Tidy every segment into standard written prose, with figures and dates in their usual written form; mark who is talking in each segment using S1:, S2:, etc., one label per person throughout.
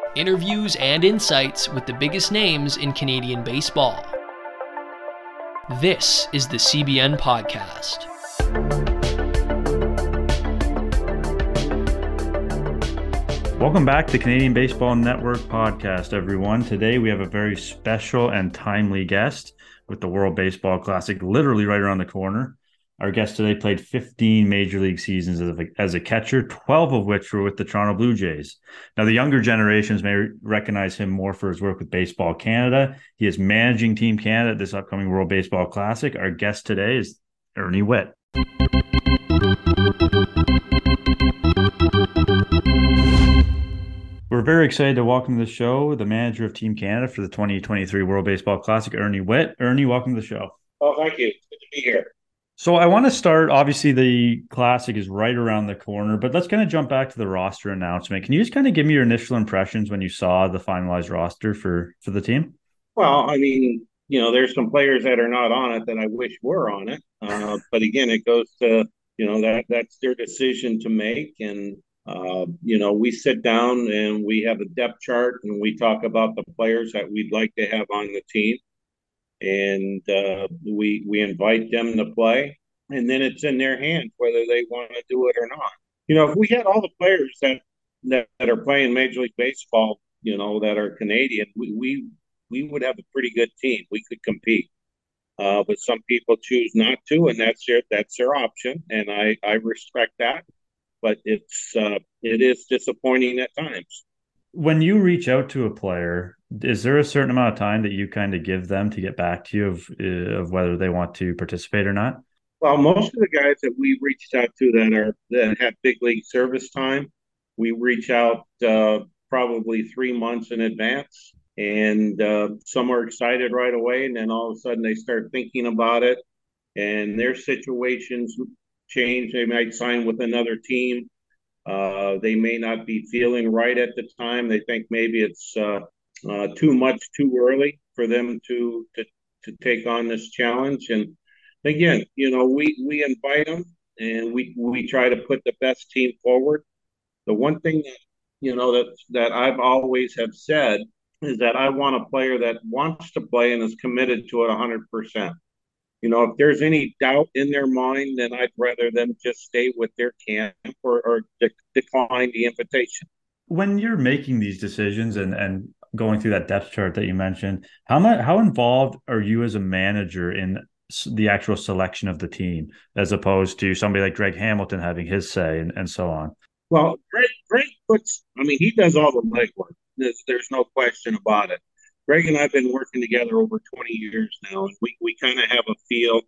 S1: Interviews and insights with the biggest names in Canadian baseball. This is the CBN Podcast.
S2: Welcome back to Canadian Baseball Network Podcast, everyone. Today we have a very special and timely guest with the World Baseball Classic literally right around the corner. Our guest today played 15 Major League seasons as a catcher, 12 of which were with the Toronto Blue Jays. Now, the younger generations may recognize him more for his work with Baseball Canada. He is managing Team Canada at this upcoming World Baseball Classic. Our guest today is Ernie Whitt. We're very excited to welcome to the show the manager of Team Canada for the 2023 World Baseball Classic, Ernie Whitt. Ernie, welcome to the show.
S3: Oh, thank you. Good to be here.
S2: So I want to start, obviously the Classic is right around the corner, but let's kind of jump back to the roster announcement. Can you just kind of give me your initial impressions when you saw the finalized roster for the team?
S3: Well, I mean, there's some players that are not on it that I wish were on it. But again, it goes to, that's their decision to make. And, we sit down and we have a depth chart and we talk about the players that we'd like to have on the team. And we invite them to play. And then it's in their hands whether they want to do it or not. If we had all the players that are playing Major League Baseball, that are Canadian, we would have a pretty good team. We could compete. But some people choose not to, and that's their option, and I respect that. But it is disappointing at times.
S2: When you reach out to a player, is there a certain amount of time that you kind of give them to get back to you of whether they want to participate or not?
S3: Well, most of the guys that we reached out to that have big league service time, we reach out probably 3 months in advance, and some are excited right away, and then all of a sudden they start thinking about it, and their situations change. They might sign with another team. They may not be feeling right at the time. They think maybe it's too much too early for them to take on this challenge. And again, we invite them and we try to put the best team forward. The one thing that I've always have said is that I want a player that wants to play and is committed to it 100%. If there's any doubt in their mind, then I'd rather them just stay with their camp or decline the invitation.
S2: When you're making these decisions and going through that depth chart that you mentioned, how involved are you as a manager in the actual selection of the team, as opposed to somebody like Greg Hamilton having his say and so on?
S3: Well, Greg he does all the legwork. There's no question about it. Greg and I have been working together over 20 years now, and we kind of have a feel.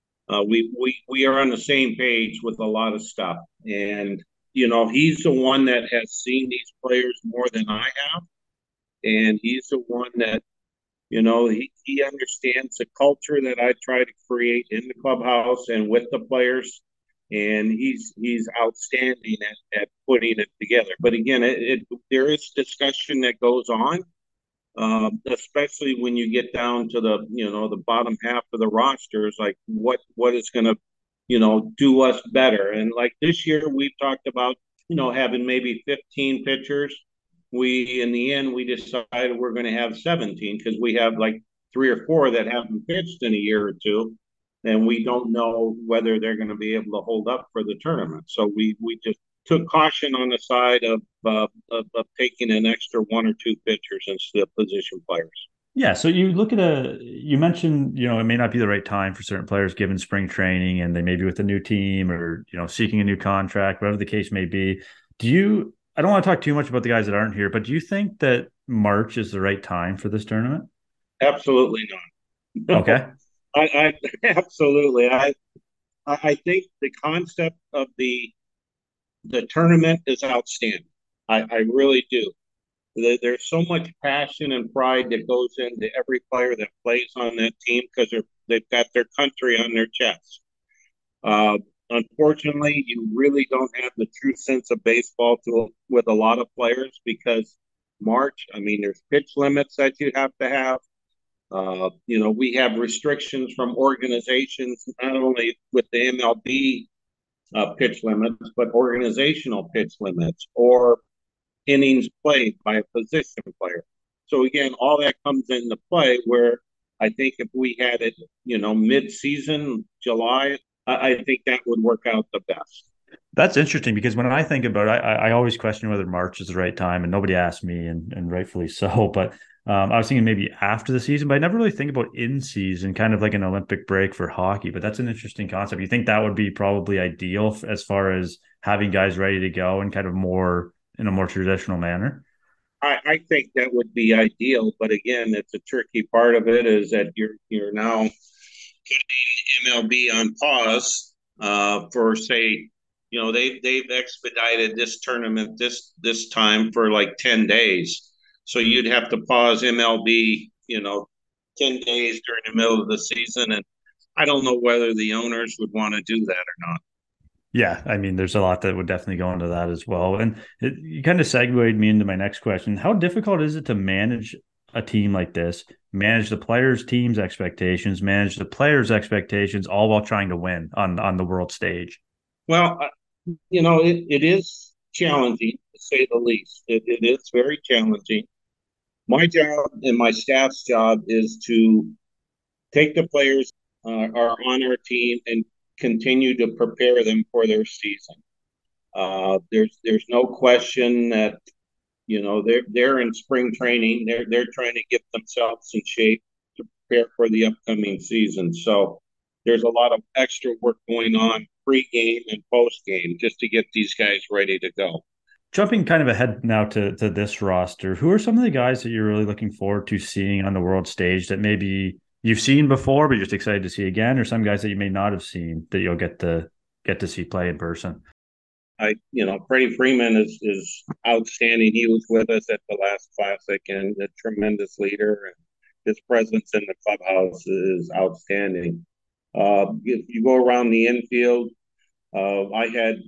S3: We are on the same page with a lot of stuff, and he's the one that has seen these players more than I have, and he's the one that he understands the culture that I try to create in the clubhouse and with the players, and he's outstanding at putting it together. But again, there is discussion that goes on, especially when you get down to the bottom half of the rosters, like what is going to do us better. And like this year, we've talked about having maybe 15 pitchers. In the end we decided we're going to have 17 because we have like 3 or 4 that haven't pitched in a year or two, and we don't know whether they're going to be able to hold up for the tournament. So we just took caution on the side of taking an extra 1 or 2 pitchers instead of position players.
S2: Yeah, so you you mentioned, it may not be the right time for certain players given spring training and they may be with a new team or, seeking a new contract, whatever the case may be. I don't want to talk too much about the guys that aren't here, but do you think that March is the right time for this tournament?
S3: Absolutely not. No,
S2: Okay.
S3: I absolutely. I think the concept of the tournament is outstanding. I really do. There's so much passion and pride that goes into every player that plays on that team because they've got their country on their chest. Uh, Unfortunately, you really don't have the true sense of baseball with a lot of players because March, I mean, there's pitch limits that you have to have. We have restrictions from organizations, not only with the MLB pitch limits, but organizational pitch limits or innings played by a position player. So again, all that comes into play where I think if we had it, mid-season, July, I think that would work out the best.
S2: That's interesting because when I think about it, I always question whether March is the right time, and nobody asked me, and rightfully so. But I was thinking maybe after the season, but I never really think about in season, kind of like an Olympic break for hockey. But that's an interesting concept. You think that would be probably ideal as far as having guys ready to go and kind of more in a more traditional manner?
S3: I think that would be ideal, but again, it's a tricky part of it is that you're now putting MLB on pause for say, they've expedited this tournament this time for like 10 days, so you'd have to pause MLB, 10 days during the middle of the season, and I don't know whether the owners would want to do that or not.
S2: Yeah, I mean, there's a lot that would definitely go into that as well. And you kind of segued me into my next question. How difficult is it to manage a team like this, manage the players' team's expectations, manage the players' expectations, all while trying to win on the world stage?
S3: Well, it is challenging to say the least. It is very challenging. My job and my staff's job is to take the players are on our team and continue to prepare them for their season. There's no question that they're in spring training. They're trying to get themselves in shape to prepare for the upcoming season. So there's a lot of extra work going on pre-game and post-game just to get these guys ready to go.
S2: Jumping kind of ahead now to this roster, who are some of the guys that you're really looking forward to seeing on the world stage that maybe you've seen before, but you're just excited to see again, or some guys that you may not have seen that you'll get to see play in person?
S3: Freddie Freeman is outstanding. He was with us at the last Classic and a tremendous leader, and his presence in the clubhouse is outstanding. If you go around the infield, I had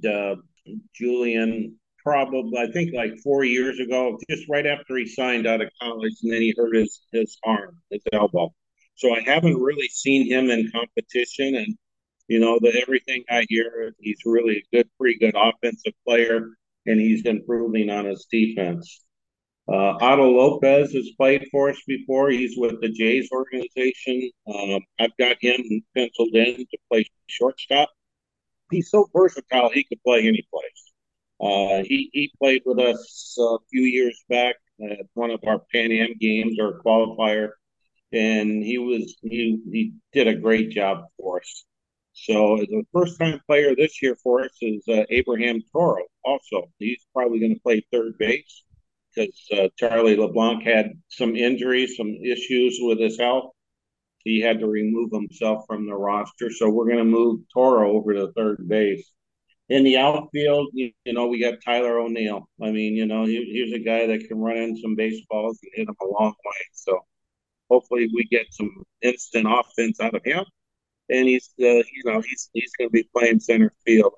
S3: Julian probably, I think, like 4 years ago, just right after he signed out of college, and then he hurt his arm, his elbow. So I haven't really seen him in competition, and everything I hear, he's really a pretty good offensive player, and he's improving on his defense. Otto Lopez has played for us before. He's with the Jays organization. I've got him penciled in to play shortstop. He's so versatile; he could play any place. He played with us a few years back at one of our Pan Am games or qualifier, and he did a great job for us. So the first time player this year for us is Abraham Toro. Also, he's probably going to play third base because Charlie LeBlanc had some injuries, some issues with his health. He had to remove himself from the roster. So we're going to move Toro over to third base. In the outfield, we got Tyler O'Neill. I mean, he's a guy that can run in some baseballs and hit them a long way. So hopefully we get some instant offense out of him. And he's going to be playing center field.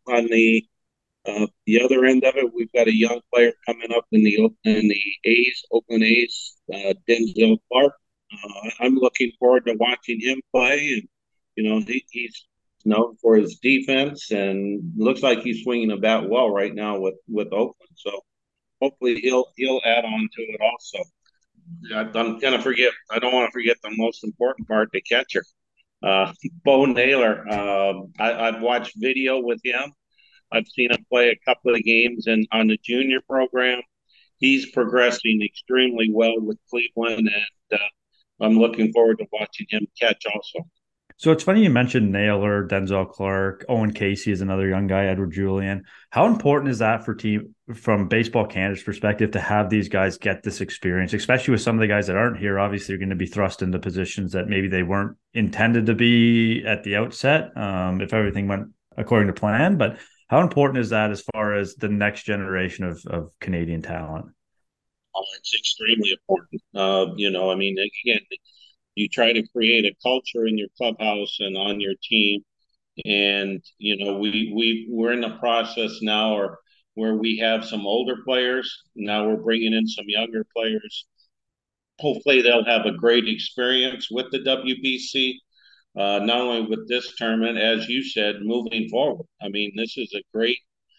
S3: On the other end of it, we've got a young player coming up in the A's, Oakland A's, Denzel Clark. I'm looking forward to watching him play, and he's known for his defense, and looks like he's swinging the bat well right now with Oakland. So hopefully he'll add on to it also. I'm gonna forget. I don't want to forget the most important part: the catcher, Bo Naylor. I've watched video with him. I've seen him play a couple of games on the junior program. He's progressing extremely well with Cleveland, and I'm looking forward to watching him catch also.
S2: So it's funny you mentioned Naylor, Denzel Clark, Owen Casey is another young guy, Edward Julian. How important is that for team from Baseball Canada's perspective to have these guys get this experience, especially with some of the guys that aren't here? Obviously, they're going to be thrust into positions that maybe they weren't intended to be at the outset, if everything went according to plan. But how important is that as far as the next generation of Canadian talent?
S3: Oh, it's extremely important. I mean, again, you try to create a culture in your clubhouse and on your team, and we're in the process now, or where we have some older players. Now we're bringing in some younger players. Hopefully, they'll have a great experience with the WBC. Not only with this tournament, as you said, moving forward. I mean, this is a great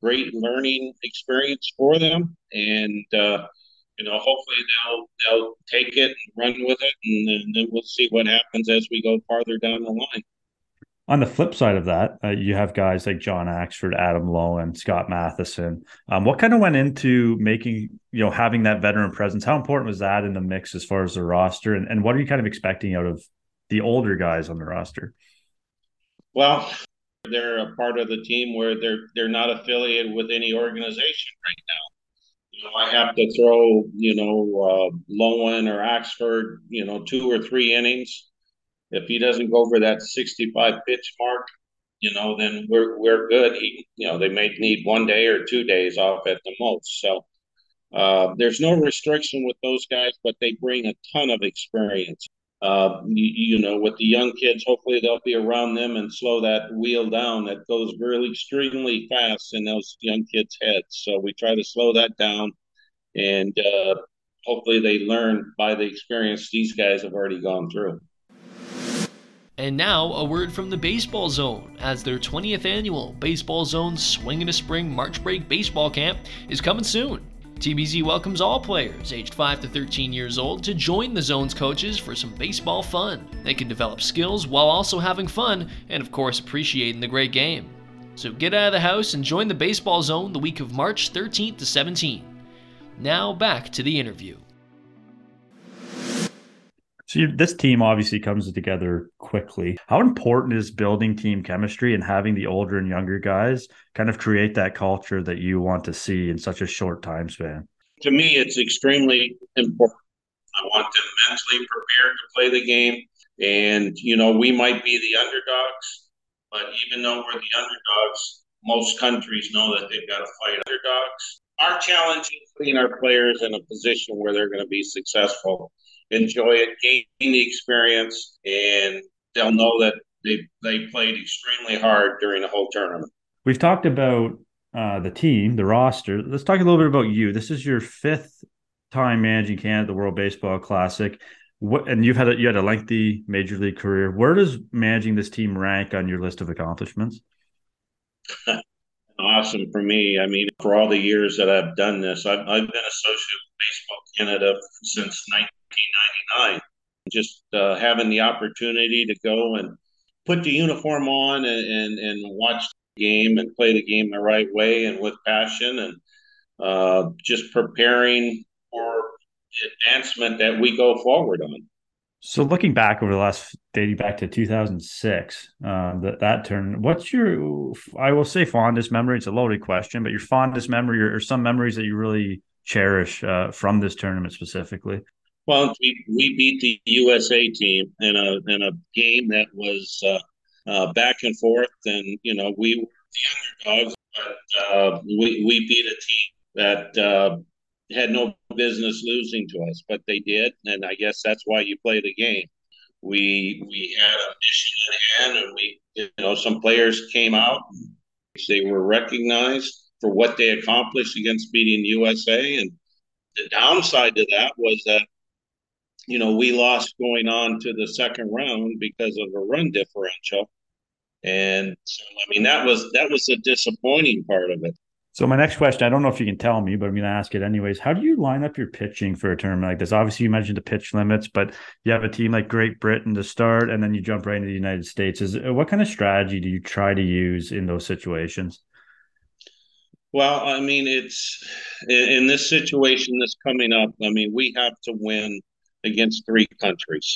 S3: great learning experience for them. And, hopefully they'll take it and run with it. And then we'll see what happens as we go farther down the line.
S2: On the flip side of that, you have guys like John Axford, Adam Lowen, Scott Matheson. What kind of went into making, having that veteran presence? How important was that in the mix as far as the roster? And what are you kind of expecting out of the older guys on the roster?
S3: Well, they're a part of the team where they're not affiliated with any organization right now. I have to throw, Lowen or Axford, 2 or 3 innings. If he doesn't go over that 65 pitch mark, then we're good. They may need 1 day or 2 days off at the most. So there's no restriction with those guys, but they bring a ton of experience. With the young kids, hopefully they'll be around them and slow that wheel down that goes really extremely fast in those young kids' heads. So we try to slow that down, and hopefully they learn by the experience these guys have already gone through.
S1: And now, a word from the Baseball Zone, as their 20th annual Baseball Zone Swing in a Spring March Break Baseball Camp is coming soon. TBZ welcomes all players aged 5 to 13 years old to join the Zone's coaches for some baseball fun. They can develop skills while also having fun and, of course, appreciating the great game. So get out of the house and join the Baseball Zone the week of March 13th to 17th. Now back to the interview.
S2: So this team obviously comes together quickly. How important is building team chemistry and having the older and younger guys kind of create that culture that you want to see in such a short time span?
S3: To me, it's extremely important. I want them mentally prepared to play the game. And, we might be the underdogs, but even though we're the underdogs, most countries know that they've got to fight underdogs. Our challenge is putting our players in a position where they're going to be successful, enjoy it, gain the experience, and they'll know that they played extremely hard during the whole tournament.
S2: We've talked about the team, the roster. Let's talk a little bit about you. This is your 5th time managing Canada, the World Baseball Classic. And you had a lengthy major league career. Where does managing this team rank on your list of accomplishments?
S3: Awesome for me. I mean, for all the years that I've done this, I've been associate with Baseball Canada since 1999. Just having the opportunity to go and put the uniform on and watch the game and play the game the right way and with passion, and just preparing for the advancement that we go forward on.
S2: So looking back over the last, dating back to 2006, that turn, what's your, I will say fondest memory? It's a loaded question, but your fondest memory or some memories that you really cherish from this tournament specifically?
S3: Well, we beat the USA team in a game that was back and forth, and we were the underdogs, but we beat a team that had no business losing to us, but they did, and I guess that's why you play the game. We had a mission at hand, and some players came out. They were recognized for what they accomplished against beating USA, and the downside to that was that we lost going on to the second round because of a run differential, and so I mean that was the disappointing part of it.
S2: So my next question, I don't know if you can tell me, but I'm going to ask it anyways. How do you line up your pitching for a tournament like this? Obviously, you mentioned the pitch limits, but you have a team like Great Britain to start, and then you jump right into the United States. What kind of strategy do you try to use in those situations?
S3: Well, I mean, it's in this situation that's coming up. I mean, we have to win against 3 countries.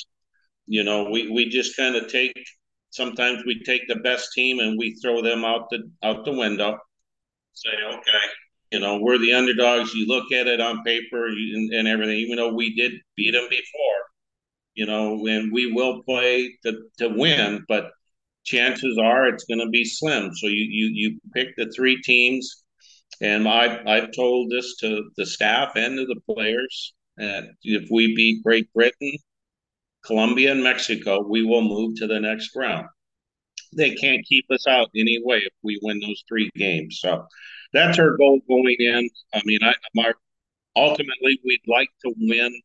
S3: We just kind of sometimes we take the best team and we throw them out the window. Say, okay, we're the underdogs. You look at it on paper and everything, even though we did beat them before, and we will play to win, but chances are it's going to be slim. So you pick the 3 teams, and I've told this to the staff and to the players that if we beat Great Britain, Colombia, and Mexico, we will move to the next round. They can't keep us out anyway if we win those 3 games. So that's our goal going in. I mean, ultimately we'd like to win,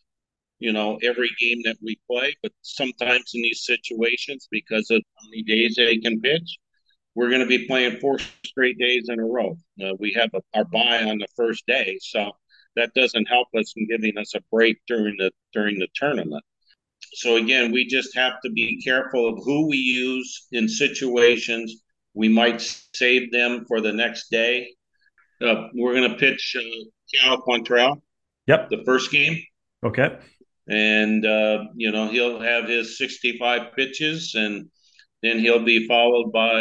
S3: every game that we play, but sometimes in these situations, because of how many days they can pitch, we're going to be playing 4 straight days in a row. We have our bye on the first day, so that doesn't help us in giving us a break during the tournament. So again, we just have to be careful of who we use in situations. We might save them for the next day. We're going to pitch Cal Quantrell
S2: Yep.
S3: the first game.
S2: Okay.
S3: And, he'll have his 65 pitches, and then he'll be followed by,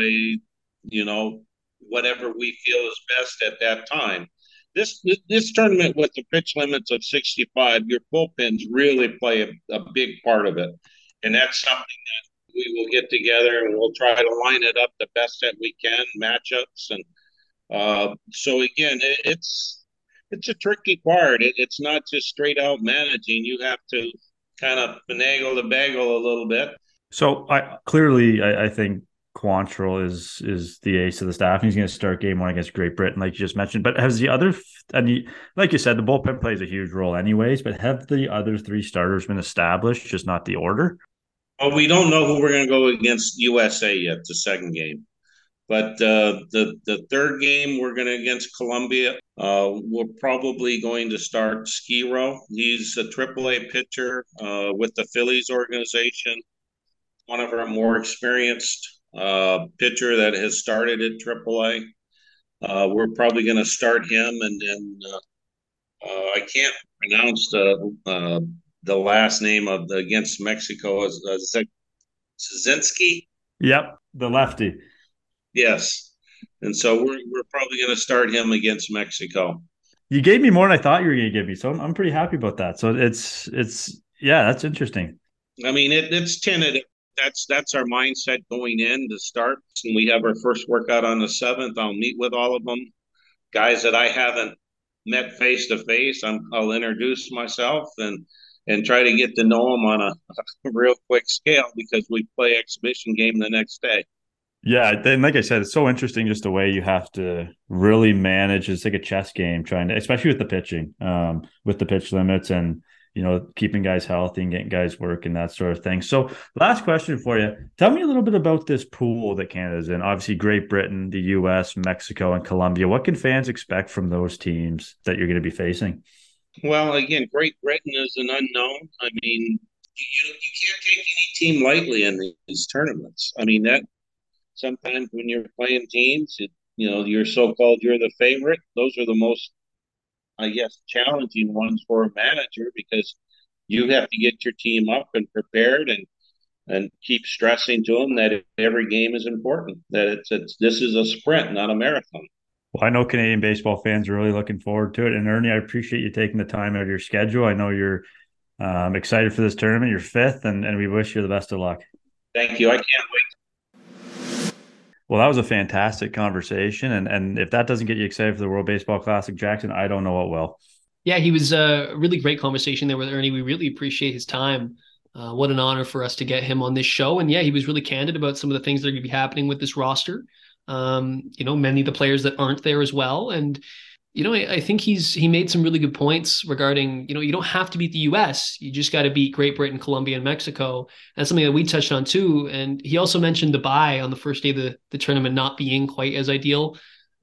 S3: whatever we feel is best at that time. This tournament with the pitch limits of 65, your bullpens really play a big part of it. And that's something that we will get together and we'll try to line it up the best that we can, matchups. And so again, it's a tricky part. It's not just straight out managing. You have to kind of finagle the bagel a little bit.
S2: So I think Quantrill is the ace of the staff. He's going to start game one against Great Britain, like you just mentioned. But has the other, like you said, the bullpen plays a huge role anyways, but have the other three starters been established, just not the order?
S3: Well, we don't know who we're going to go against USA yet, the second game. But the third game, we're going to against Colombia. We're probably going to start Skiro. He's a AAA pitcher with the Phillies organization, one of our more experienced pitcher that has started at AAA. We're probably going to start him, and then I can't pronounce the last name of against Mexico as Szynski.
S2: Yep, the lefty.
S3: Yes, and so we're probably going to start him against Mexico.
S2: You gave me more than I thought you were going to give me, so I'm pretty happy about that. So it's that's interesting.
S3: I mean, it's tentative. That's our mindset going in to start. And we have our first workout on the 7th. I'll meet with all of them, guys that I haven't met face to face. I'll introduce myself and try to get to know them on a real quick scale because we play exhibition game the next day.
S2: Yeah, and like I said, it's so interesting just the way you have to really manage. It's like a chess game, trying to, especially with the pitching, with the pitch limits and keeping guys healthy and getting guys work and that sort of thing. So, last question for you: tell me a little bit about this pool that Canada's in. Obviously, Great Britain, the U.S., Mexico, and Colombia. What can fans expect from those teams that you're going to be facing?
S3: Well, again, Great Britain is an unknown. I mean, you can't take any team lightly in these tournaments. I mean that. Sometimes when you're playing teams, you're so-called you're the favorite. Those are the most, I guess, challenging ones for a manager because you have to get your team up and prepared and keep stressing to them that every game is important. That this is a sprint, not a marathon.
S2: Well, I know Canadian baseball fans are really looking forward to it. And Ernie, I appreciate you taking the time out of your schedule. I know you're excited for this tournament. You're fifth, and we wish you the best of luck.
S3: Thank you. I can't wait.
S2: Well, that was a fantastic conversation. And if that doesn't get you excited for the World Baseball Classic, Jackson, I don't know what will.
S1: Yeah, he was a really great conversation there with Ernie. We really appreciate his time. What an honor for us to get him on this show. And yeah, he was really candid about some of the things that are going to be happening with this roster. Many of the players that aren't there as well. And I think he made some really good points regarding, you don't have to beat the US. You just got to beat Great Britain, Colombia, and Mexico. That's something that we touched on too. And he also mentioned the bye on the first day of the tournament not being quite as ideal.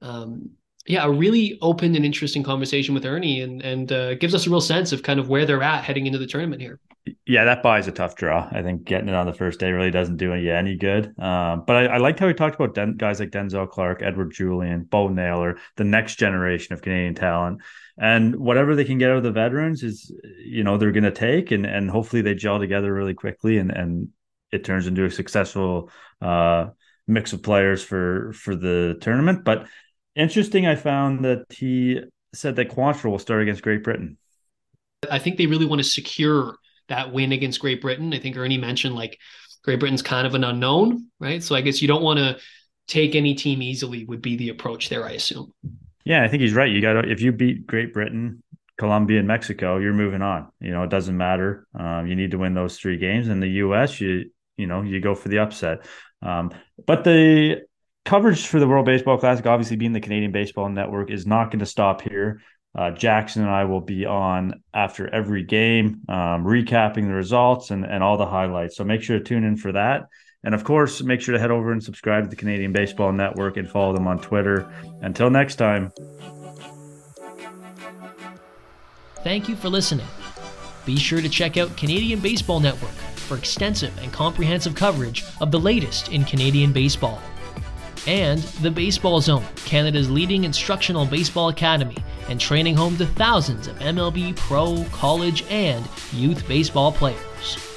S1: A really open and interesting conversation with Ernie and gives us a real sense of kind of where they're at heading into the tournament here.
S2: Yeah, that bye is a tough draw. I think getting it on the first day really doesn't do you any good. But I liked how he talked about guys like Denzel Clark, Edward Julian, Bo Naylor, the next generation of Canadian talent. And whatever they can get out of the veterans is, they're going to take and hopefully they gel together really quickly and it turns into a successful mix of players for the tournament. But interesting, I found that he said that Quantrill will start against Great Britain.
S1: I think they really want to secure that win against Great Britain. I think Ernie mentioned like Great Britain's kind of an unknown, right? So I guess you don't want to take any team easily would be the approach there, I assume.
S2: Yeah, I think he's right. If you beat Great Britain, Colombia, and Mexico, you're moving on. It doesn't matter. You need to win those 3 games. In the US, you go for the upset. But the coverage for the World Baseball Classic, obviously being the Canadian Baseball Network, is not going to stop here. Jackson and I will be on after every game, recapping the results and all the highlights. So make sure to tune in for that. And of course, make sure to head over and subscribe to the Canadian Baseball Network and follow them on Twitter. Until next time.
S1: Thank you for listening. Be sure to check out Canadian Baseball Network for extensive and comprehensive coverage of the latest in Canadian baseball. And The Baseball Zone, Canada's leading instructional baseball academy and training home to thousands of MLB pro, college, and youth baseball players.